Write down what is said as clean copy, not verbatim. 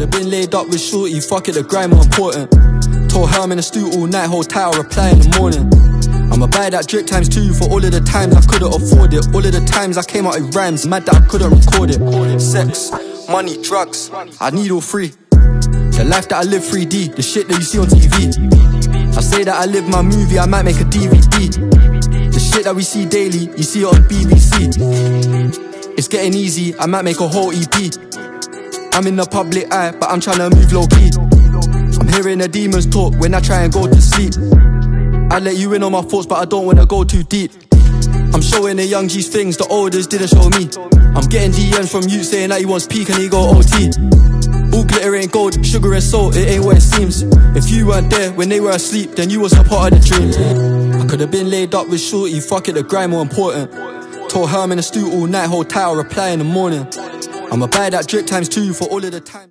could've been laid up with shorty, fuck it, the grind more important. Told her I'm in the stew all night, hold tight, I'll reply in the morning. I'ma buy that drip ×2 for all of the times I couldn't afford it. All of the times I came out with rhymes, mad that I couldn't record it. Sex, money, drugs, I need all three. The life that I live 3D, the shit that you see on TV. I say that I live my movie, I might make a DVD. The shit that we see daily, you see it on BBC. It's getting easy, I might make a whole EP. I'm in the public eye, but I'm trying to move low key. I'm hearing the demons talk when I try and go to sleep. I let you in on my thoughts, but I don't wanna go too deep. I'm showing the young G's things the olders didn't show me. I'm getting DMs from you saying that he wants peak and he go OT. All glitter ain't gold, sugar and salt, it ain't what it seems. If you weren't there when they were asleep, then you was a part of the dream. I could've been laid up with shorty, fuck it, the grind more important. Told her I'm in the stew all night, hold tight, I'll reply in the morning. I'ma buy that drip ×2 for all of the time.